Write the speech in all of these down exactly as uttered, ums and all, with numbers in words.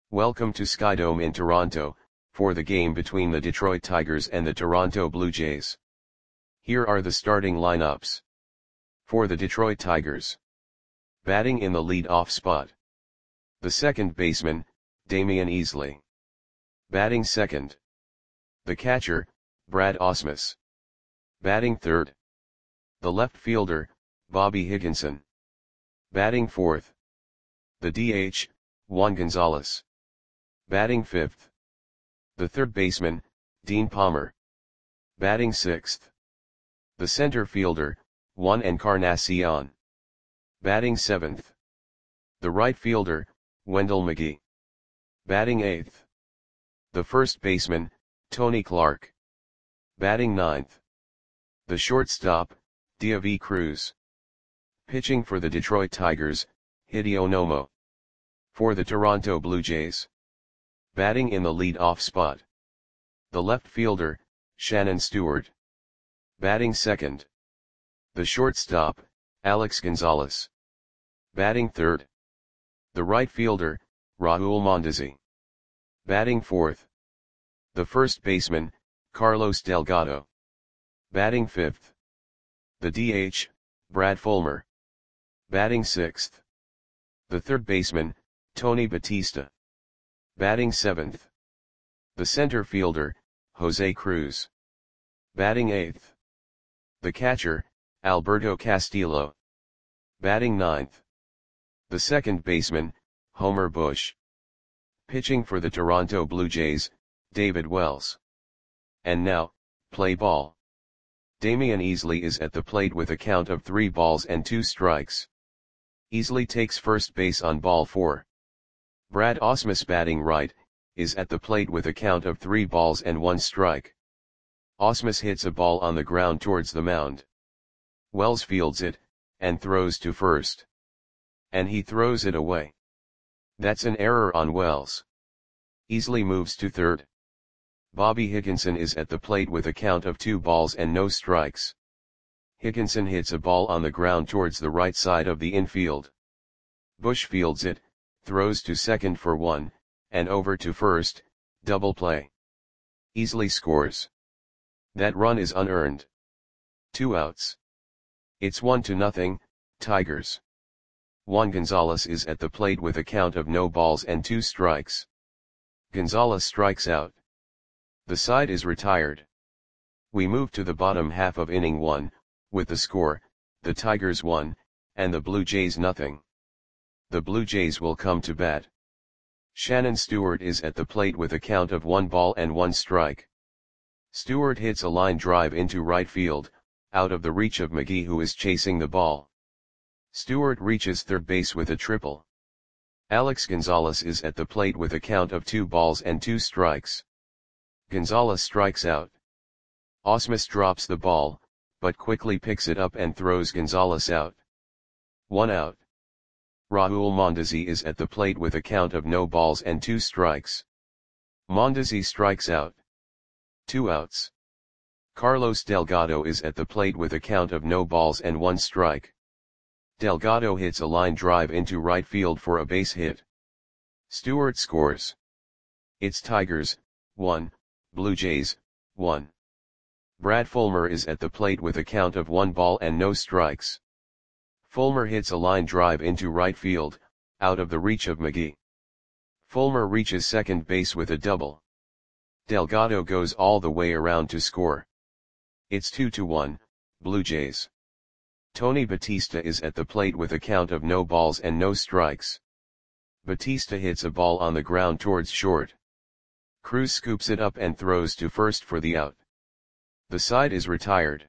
Welcome to Skydome in Toronto, for the game between the Detroit Tigers and the Toronto Blue Jays. Here are the starting lineups. For the Detroit Tigers. Batting in the lead-off spot. The second baseman, Damian Easley. Batting second. The catcher, Brad Ausmus. Batting third. The left fielder, Bobby Higginson. Batting fourth. The D H, Juan Gonzalez. Batting fifth. The third baseman, Dean Palmer. Batting sixth. The center fielder, Juan Encarnacion. Batting seventh. The right fielder, Wendell McGee. Batting eighth. The first baseman, Tony Clark. Batting ninth. The shortstop, Deivi Cruz. Pitching for the Detroit Tigers, Hideo Nomo. For the Toronto Blue Jays. Batting in the lead-off spot. The left fielder, Shannon Stewart. Batting second. The shortstop, Alex Gonzalez. Batting third. The right fielder, Raul Mondesi. Batting fourth. The first baseman, Carlos Delgado. Batting fifth. The D H, Brad Fulmer. Batting sixth. The third baseman, Tony Batista. Batting seventh. The center fielder, Jose Cruz. Batting eighth. The catcher, Alberto Castillo. Batting ninth. The second baseman, Homer Bush. Pitching for the Toronto Blue Jays, David Wells. And now, play ball. Damian Easley is at the plate with a count of three balls and two strikes. Easley takes first base on ball four. Brad Ausmus, batting right, is at the plate with a count of three balls and one strike. Ausmus hits a ball on the ground towards the mound. Wells fields it, and throws to first. And he throws it away. That's an error on Wells. Easley moves to third. Bobby Higginson is at the plate with a count of two balls and no strikes. Higginson hits a ball on the ground towards the right side of the infield. Bush fields it, throws to second for one, and over to first, double play. Easley scores. That run is unearned. Two outs. It's one to nothing, Tigers. Juan Gonzalez is at the plate with a count of no balls and two strikes. Gonzalez strikes out. The side is retired. We move to the bottom half of inning one, with the score, the Tigers one, and the Blue Jays nothing. The Blue Jays will come to bat. Shannon Stewart is at the plate with a count of one ball and one strike. Stewart hits a line drive into right field, out of the reach of McGee, who is chasing the ball. Stewart reaches third base with a triple. Alex Gonzalez is at the plate with a count of two balls and two strikes. Gonzalez strikes out. Ausmus drops the ball, but quickly picks it up and throws Gonzalez out. One out. Raul Mondesi is at the plate with a count of no balls and two strikes. Mondesi strikes out. Two outs. Carlos Delgado is at the plate with a count of no balls and one strike. Delgado hits a line drive into right field for a base hit. Stewart scores. It's Tigers, one, Blue Jays, one. Brad Fulmer is at the plate with a count of one ball and no strikes. Fulmer hits a line drive into right field, out of the reach of McGee. Fulmer reaches second base with a double. Delgado goes all the way around to score. It's two to one, Blue Jays. Tony Batista is at the plate with a count of no balls and no strikes. Batista hits a ball on the ground towards short. Cruz scoops it up and throws to first for the out. The side is retired.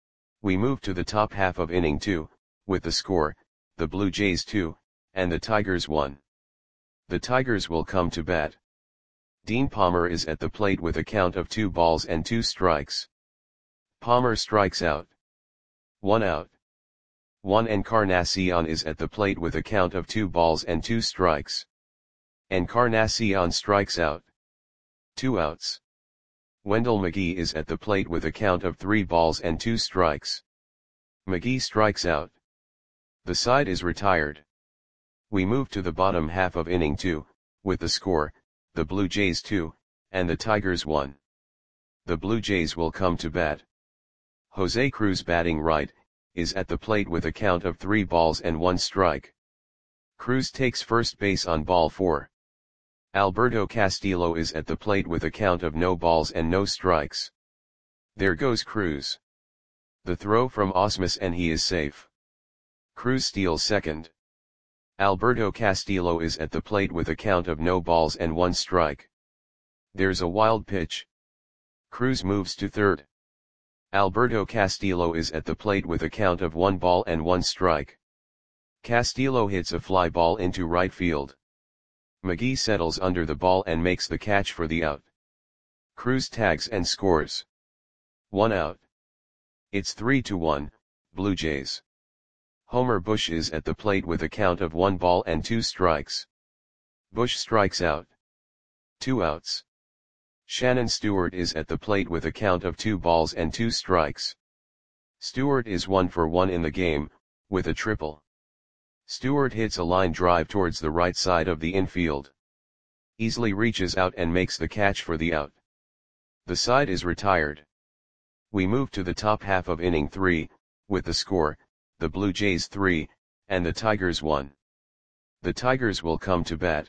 We move to the top half of inning two, with the score, the Blue Jays two, and the Tigers one. The Tigers will come to bat. Dean Palmer is at the plate with a count of two balls and two strikes. Palmer strikes out. One out. Juan Encarnacion is at the plate with a count of two balls and two strikes. Encarnacion strikes out. Two outs. Wendell McGee is at the plate with a count of three balls and two strikes. McGee strikes out. The side is retired. We move to the bottom half of inning two, with the score, the Blue Jays two, and the Tigers one. The Blue Jays will come to bat. Jose Cruz, batting right, is at the plate with a count of three balls and one strike. Cruz takes first base on ball four. Alberto Castillo is at the plate with a count of no balls and no strikes. There goes Cruz. The throw from Ausmus and he is safe. Cruz steals second. Alberto Castillo is at the plate with a count of no balls and one strike. There's a wild pitch. Cruz moves to third. Alberto Castillo is at the plate with a count of one ball and one strike. Castillo hits a fly ball into right field. McGee settles under the ball and makes the catch for the out. Cruz tags and scores. One out. It's three to one, Blue Jays. Homer Bush is at the plate with a count of one ball and two strikes. Bush strikes out. Two outs. Shannon Stewart is at the plate with a count of two balls and two strikes. Stewart is one for one in the game, with a triple. Stewart hits a line drive towards the right side of the infield. Easily reaches out and makes the catch for the out. The side is retired. We move to the top half of inning three, with the score, the Blue Jays three, and the Tigers one. The Tigers will come to bat.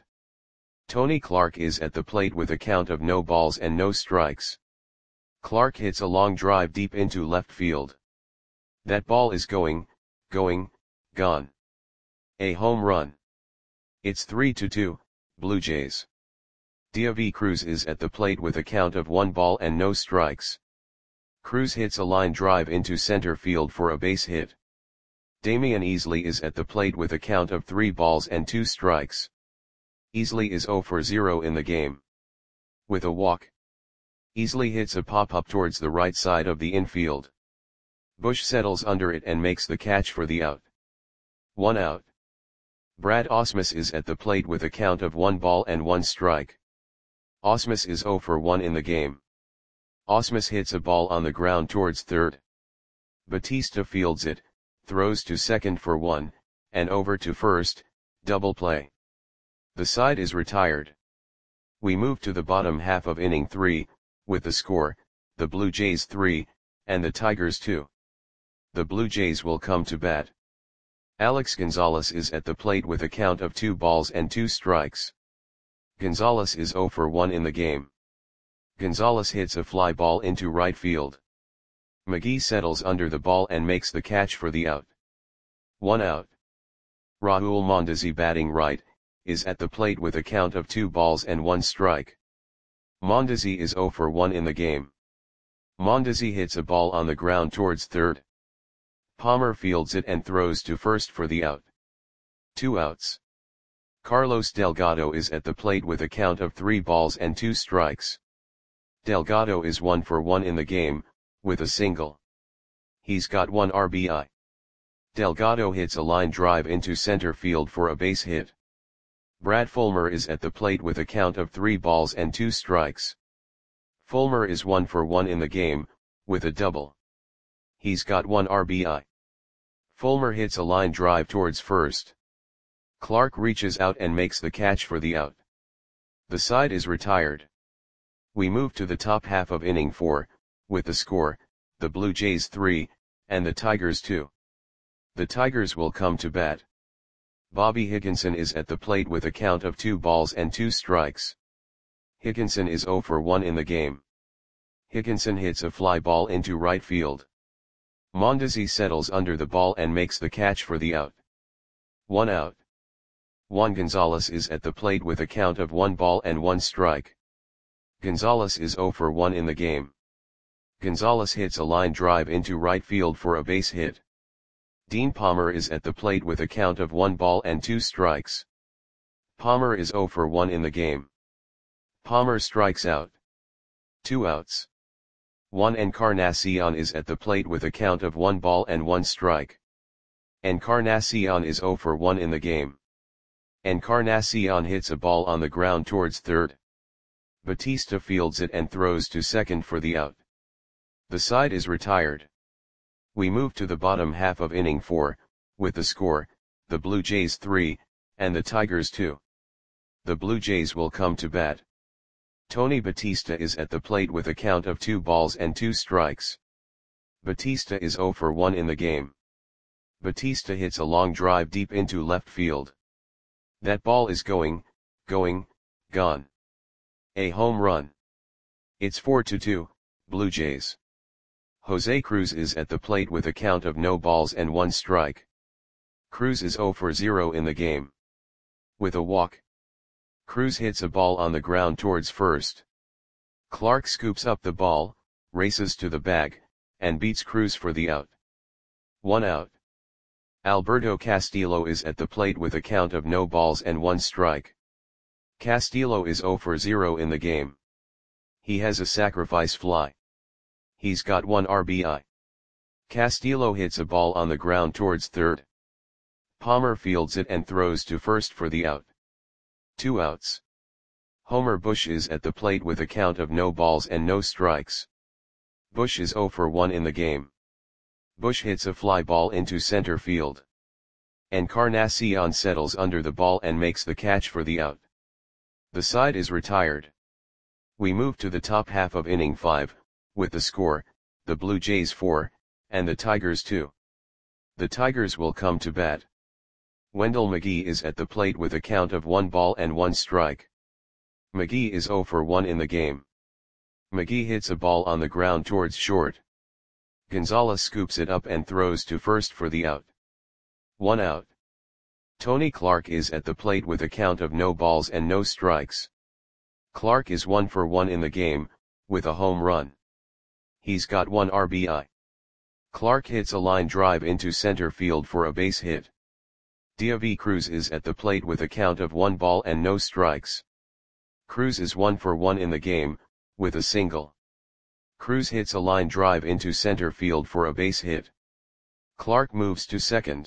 Tony Clark is at the plate with a count of no balls and no strikes. Clark hits a long drive deep into left field. That ball is going, going, gone. A home run. It's three to two, Blue Jays. David Cruz is at the plate with a count of one ball and no strikes. Cruz hits a line drive into center field for a base hit. Damian Easley is at the plate with a count of three balls and two strikes. Easley is zero for zero in the game. With a walk. Easley hits a pop-up towards the right side of the infield. Bush settles under it and makes the catch for the out. One out. Brad Ausmus is at the plate with a count of one ball and one strike. Ausmus is zero for one in the game. Ausmus hits a ball on the ground towards third. Batista fields it, throws to second for one, and over to first, double play. The side is retired. We move to the bottom half of inning three, with the score, the Blue Jays three, and the Tigers two. The Blue Jays will come to bat. Alex Gonzalez is at the plate with a count of two balls and two strikes. Gonzalez is zero for one in the game. Gonzalez hits a fly ball into right field. McGee settles under the ball and makes the catch for the out. One out. Raul Mondesi, batting right, is at the plate with a count of two balls and one strike. Mondesi is zero for one in the game. Mondesi hits a ball on the ground towards third. Palmer fields it and throws to first for the out. Two outs. Carlos Delgado is at the plate with a count of three balls and two strikes. Delgado is one for one in the game, with a single. He's got one R B I. Delgado hits a line drive into center field for a base hit. Brad Fulmer is at the plate with a count of three balls and two strikes. Fulmer is one for one in the game, with a double. He's got one R B I. Fulmer hits a line drive towards first. Clark reaches out and makes the catch for the out. The side is retired. We move to the top half of inning four, with the score, the Blue Jays three, and the Tigers two. The Tigers will come to bat. Bobby Higginson is at the plate with a count of two balls and two strikes. Higginson is zero for one in the game. Higginson hits a fly ball into right field. Mondesi settles under the ball and makes the catch for the out. One out. Juan Gonzalez is at the plate with a count of one ball and one strike. Gonzalez is zero for one in the game. Gonzalez hits a line drive into right field for a base hit. Dean Palmer is at the plate with a count of one ball and two strikes. Palmer is zero for one in the game. Palmer strikes out. Two outs. Juan Encarnacion is at the plate with a count of one ball and one strike. Encarnacion is zero for one in the game. Encarnacion hits a ball on the ground towards third. Batista fields it and throws to second for the out. The side is retired. We move to the bottom half of inning four, with the score, the Blue Jays three, and the Tigers two. the Blue Jays will come to bat. Tony Batista is at the plate with a count of two balls and two strikes. Batista is zero for one in the game. Batista hits a long drive deep into left field. That ball is going, going, gone. A home run. It's four to two, Blue Jays. Jose Cruz is at the plate with a count of no balls and one strike. Cruz is zero for zero in the game. With a walk, Cruz hits a ball on the ground towards first. Clark scoops up the ball, races to the bag, and beats Cruz for the out. One out. Alberto Castillo is at the plate with a count of no balls and one strike. Castillo is zero for zero in the game. He has a sacrifice fly. He's got one R B I. Castillo hits a ball on the ground towards third. Palmer fields it and throws to first for the out. Two outs. Homer Bush is at the plate with a count of no balls and no strikes. Bush is zero for one in the game. Bush hits a fly ball into center field. Encarnacion settles under the ball and makes the catch for the out. The side is retired. We move to the top half of inning five, with the score, the Blue Jays four, and the Tigers two. The Tigers will come to bat. Wendell McGee is at the plate with a count of one ball and one strike. McGee is zero for one in the game. McGee hits a ball on the ground towards short. Gonzalez scoops it up and throws to first for the out. One out. Tony Clark is at the plate with a count of no balls and no strikes. Clark is one for one in the game, with a home run. He's got one R B I. Clark hits a line drive into center field for a base hit. Deivi Cruz is at the plate with a count of one ball and no strikes. Cruz is one for one in the game, with a single. Cruz hits a line drive into center field for a base hit. Clark moves to second.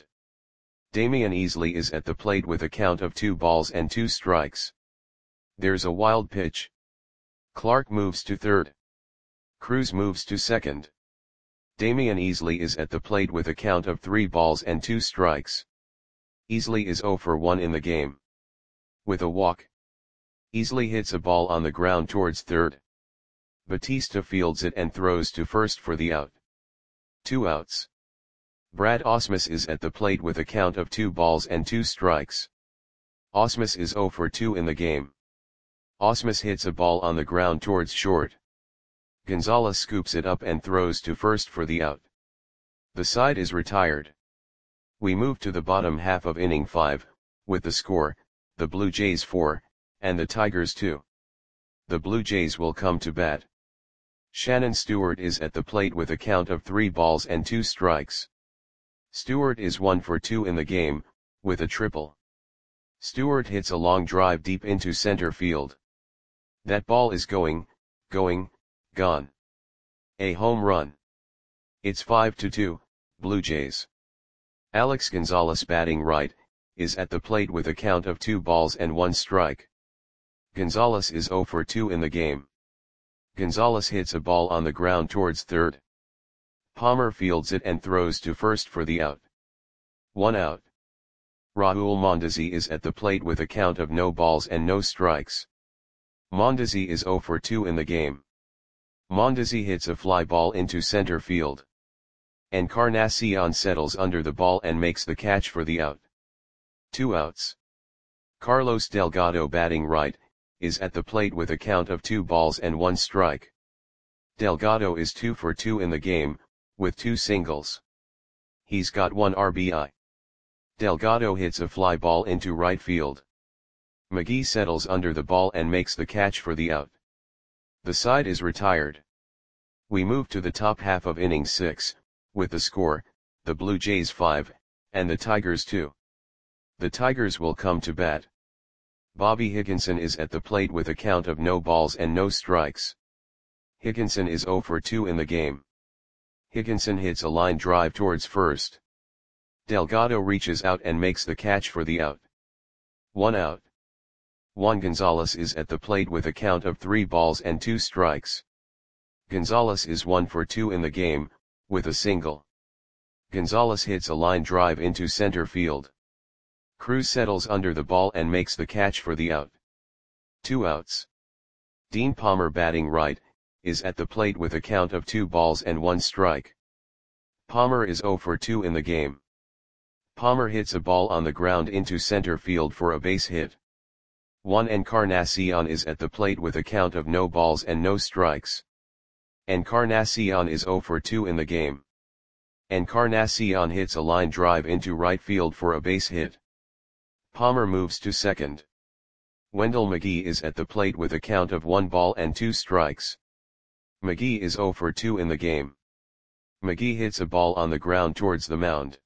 Damian Easley is at the plate with a count of two balls and two strikes. There's a wild pitch. Clark moves to third. Cruz moves to second. Damian Easley is at the plate with a count of three balls and two strikes. Easley is zero for one in the game. With a walk, Easley hits a ball on the ground towards third. Batista fields it and throws to first for the out. Two outs. Brad Ausmus is at the plate with a count of two balls and two strikes. Ausmus is zero for two in the game. Ausmus hits a ball on the ground towards short. Gonzalez scoops it up and throws to first for the out. The side is retired. We move to the bottom half of inning five, with the score, the Blue Jays four, and the Tigers two. The Blue Jays will come to bat. Shannon Stewart is at the plate with a count of three balls and two strikes. Stewart is one for two in the game, with a triple. Stewart hits a long drive deep into center field. That ball is going, going, gone. A home run. It's five to two, Blue Jays. Alex Gonzalez, batting right, is at the plate with a count of two balls and one strike. Gonzalez is zero for two in the game. Gonzalez hits a ball on the ground towards third. Palmer fields it and throws to first for the out. One out. Raul Mondesi is at the plate with a count of no balls and no strikes. Mondesi is zero for two in the game. Mondesi hits a fly ball into center field. Encarnacion settles under the ball and makes the catch for the out. Two outs. Carlos Delgado, batting right, is at the plate with a count of two balls and one strike. Delgado is two for two in the game, with two singles. He's got one R B I. Delgado hits a fly ball into right field. McGee settles under the ball and makes the catch for the out. The side is retired. We move to the top half of inning six, with the score, the Blue Jays five, and the Tigers two. The Tigers will come to bat. Bobby Higginson is at the plate with a count of no balls and no strikes. Higginson is zero for two in the game. Higginson hits a line drive towards first. Delgado reaches out and makes the catch for the out. One out. Juan Gonzalez is at the plate with a count of three balls and two strikes. Gonzalez is one for two in the game, with a single. Gonzalez hits a line drive into center field. Cruz settles under the ball and makes the catch for the out. two outs. Dean Palmer batting right, is at the plate with a count of two balls and one strike. Palmer is oh for two in the game. Palmer hits a ball on the ground into center field for a base hit. Juan Encarnacion is at the plate with a count of no balls and no strikes. Encarnacion is oh for two in the game. Encarnacion hits a line drive into right field for a base hit. Palmer moves to second. Wendell McGee is at the plate with a count of one ball and two strikes. McGee is oh for two in the game. McGee hits a ball on the ground towards the mound.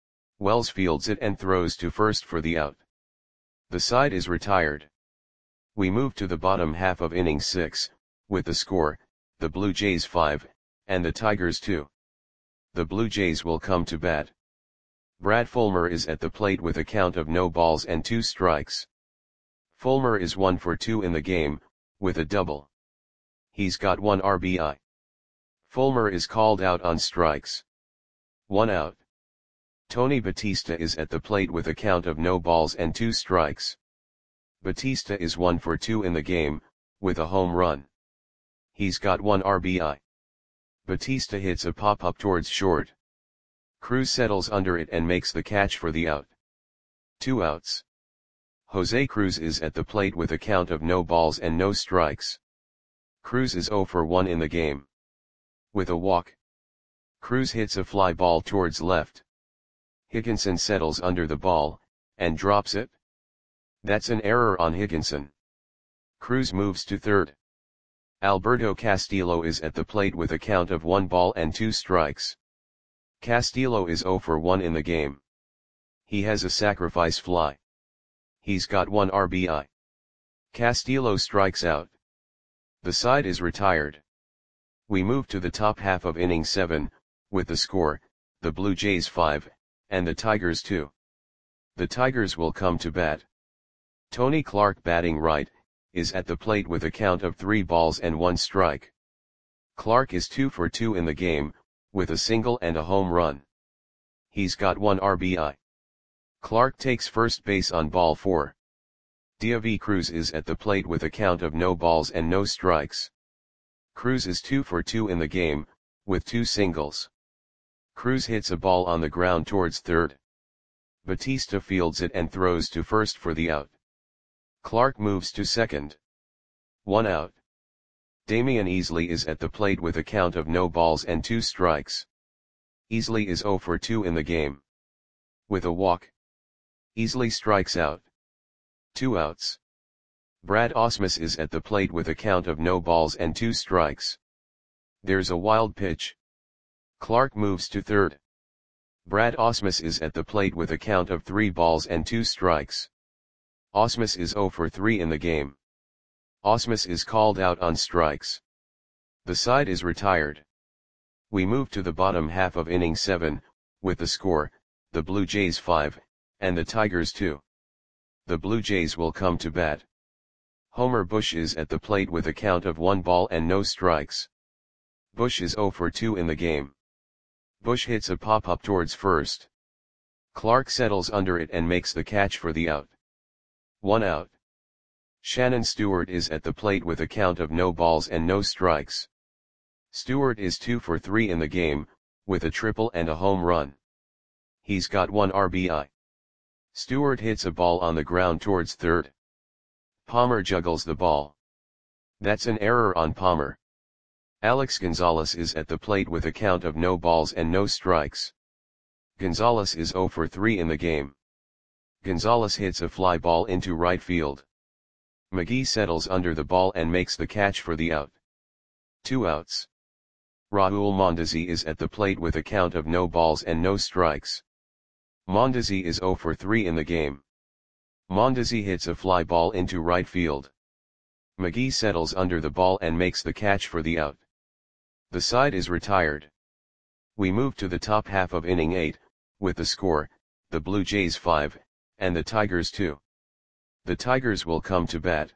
Wells fields it and throws to first for the out. The side is retired. We move to the bottom half of inning six, with the score, the Blue Jays five, and the Tigers two. The Blue Jays will come to bat. Brad Fulmer is at the plate with a count of no balls and two strikes. Fulmer is one for two in the game, with a double. He's got one R B I. Fulmer is called out on strikes. One out. Tony Batista is at the plate with a count of no balls and two strikes. Batista is one for two in the game, with a home run. He's got one R B I. Batista hits a pop-up towards short. Cruz settles under it and makes the catch for the out. Two outs. Jose Cruz is at the plate with a count of no balls and no strikes. Cruz is oh for one in the game. With a walk. Cruz hits a fly ball towards left. Higginson settles under the ball, and drops it. That's an error on Higginson. Cruz moves to third. Alberto Castillo is at the plate with a count of one ball and two strikes. Castillo is oh for one in the game. He has a sacrifice fly. He's got one R B I. Castillo strikes out. The side is retired. We move to the top half of inning seven, with the score, the Blue Jays five, and the Tigers two. The Tigers will come to bat. Tony Clark batting right, is at the plate with a count of three balls and one strike. Clark is two for two in the game, with a single and a home run. He's got one R B I. Clark takes first base on ball four. David Cruz is at the plate with a count of no balls and no strikes. Cruz is two for two in the game, with two singles. Cruz hits a ball on the ground towards third. Batista fields it and throws to first for the out. Clark moves to second. One out. Damian Easley is at the plate with a count of no balls and two strikes. Easley is oh for two in the game. With a walk. Easley strikes out. Two outs. Brad Ausmus is at the plate with a count of no balls and two strikes. There's a wild pitch. Clark moves to third. Brad Ausmus is at the plate with a count of three balls and two strikes. Ausmus is oh for three in the game. Ausmus is called out on strikes. The side is retired. We move to the bottom half of inning seven, with the score, the Blue Jays five, and the Tigers two. The Blue Jays will come to bat. Homer Bush is at the plate with a count of one ball and no strikes. Bush is oh for two in the game. Bush hits a pop-up towards first. Clark settles under it and makes the catch for the out. One out. Shannon Stewart is at the plate with a count of no balls and no strikes. Stewart is two for three in the game, with a triple and a home run. He's got one R B I. Stewart hits a ball on the ground towards third. Palmer juggles the ball. That's an error on Palmer. Alex Gonzalez is at the plate with a count of no balls and no strikes. Gonzalez is oh for three in the game. Gonzalez hits a fly ball into right field. McGee settles under the ball and makes the catch for the out. Two outs. Raul Mondesi is at the plate with a count of no balls and no strikes. Mondesi is oh for three in the game. Mondesi hits a fly ball into right field. McGee settles under the ball and makes the catch for the out. The side is retired. We move to the top half of inning eight, with the score, the Blue Jays five, and the Tigers two. The Tigers will come to bat.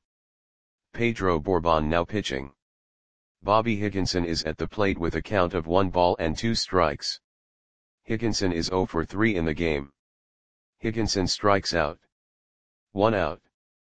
Pedro Bourbon now pitching. Bobby Higginson is at the plate with a count of one ball and two strikes. Higginson is oh for three in the game. Higginson strikes out. One out.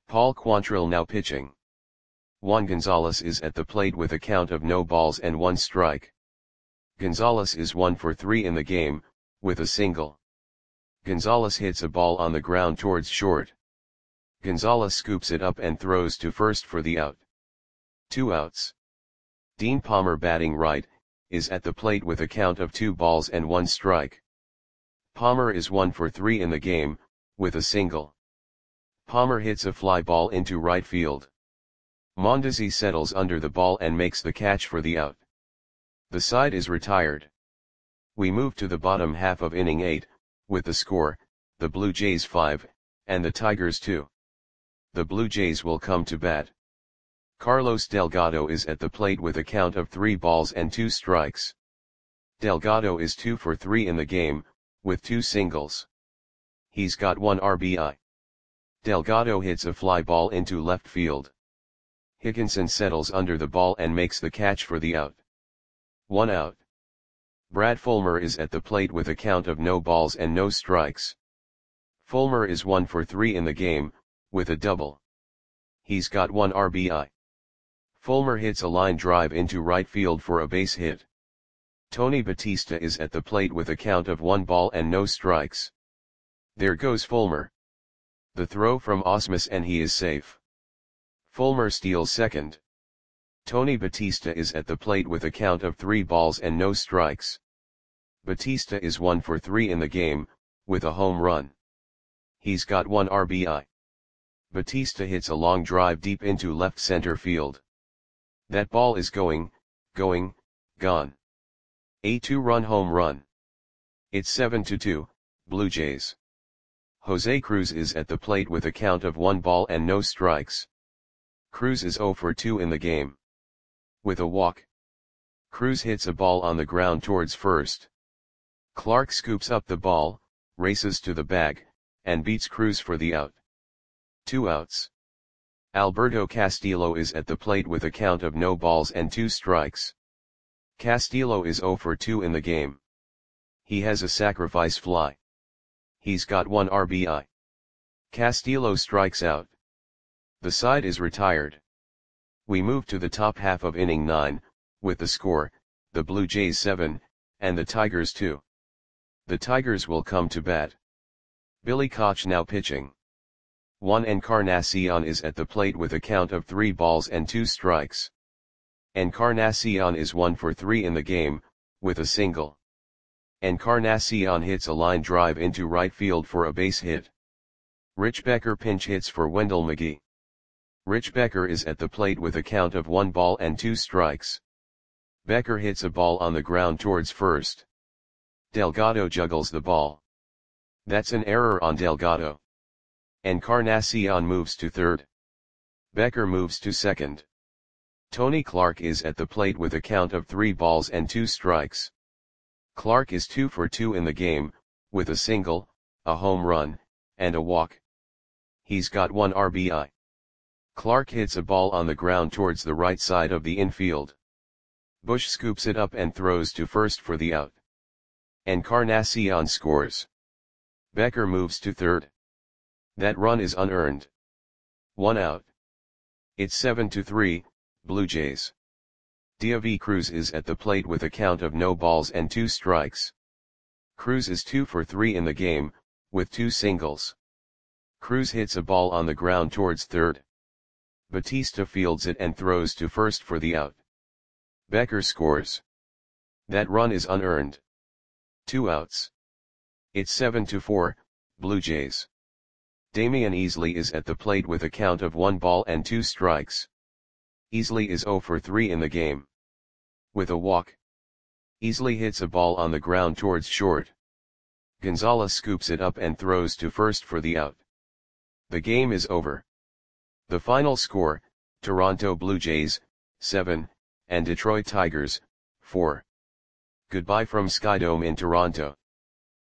Paul Quantrill now pitching. Juan Gonzalez is at the plate with a count of no balls and one strike. Gonzalez is one for three in the game, with a single. Gonzalez hits a ball on the ground towards short. Gonzalez scoops it up and throws to first for the out. Two outs. Dean Palmer batting right, is at the plate with a count of two balls and one strike. Palmer is one for three in the game, with a single. Palmer hits a fly ball into right field. Mondesi settles under the ball and makes the catch for the out. The side is retired. We move to the bottom half of inning eight, with the score, the Blue Jays five, and the Tigers two. The Blue Jays will come to bat. Carlos Delgado is at the plate with a count of three balls and two strikes. Delgado is two for three in the game, with two singles. He's got one R B I. Delgado hits a fly ball into left field. Higginson settles under the ball and makes the catch for the out. One out. Brad Fulmer is at the plate with a count of no balls and no strikes. Fulmer is one for three in the game, with a double. He's got one R B I. Fulmer hits a line drive into right field for a base hit. Tony Batista is at the plate with a count of one ball and no strikes. There goes Fulmer. The throw from Ausmus and he is safe. Fulmer steals second. Tony Batista is at the plate with a count of three balls and no strikes. Batista is one for three in the game, with a home run. He's got one R B I. Batista hits a long drive deep into left center field. That ball is going, going, gone. A two-run home run. It's seven to two, Blue Jays. Jose Cruz is at the plate with a count of one ball and no strikes. Cruz is zero for two in the game. With a walk. Cruz hits a ball on the ground towards first. Clark scoops up the ball, races to the bag, and beats Cruz for the out. Two outs. Alberto Castillo is at the plate with a count of no balls and two strikes. Castillo is zero for two in the game. He has a sacrifice fly. He's got one R B I. Castillo strikes out. The side is retired. We move to the top half of inning nine, with the score, the Blue Jays seven, and the Tigers two. The Tigers will come to bat. Billy Koch now pitching. Juan Encarnacion is at the plate with a count of three balls and two strikes. Encarnacion is one for three in the game, with a single. Encarnacion hits a line drive into right field for a base hit. Rich Becker pinch hits for Wendell McGee. Rich Becker is at the plate with a count of one ball and two strikes. Becker hits a ball on the ground towards first. Delgado juggles the ball. That's an error on Delgado. Encarnacion moves to third. Becker moves to second. Tony Clark is at the plate with a count of three balls and two strikes. Clark is two for two in the game, with a single, a home run, and a walk. He's got one R B I. Clark hits a ball on the ground towards the right side of the infield. Bush scoops it up and throws to first for the out. Encarnacion scores. Becker moves to third. That run is unearned. One out. It's seven to three, Blue Jays. David Cruz is at the plate with a count of no balls and two strikes. Cruz is two for three in the game, with two singles. Cruz hits a ball on the ground towards third. Batista fields it and throws to first for the out. Becker scores. That run is unearned. Two outs. It's seven to four, Blue Jays. Damian Easley is at the plate with a count of one ball and two strikes. Easley is zero for three in the game. With a walk. Easley hits a ball on the ground towards short. Gonzalez scoops it up and throws to first for the out. The game is over. The final score, Toronto Blue Jays, seven, and Detroit Tigers, four. Goodbye from Skydome in Toronto.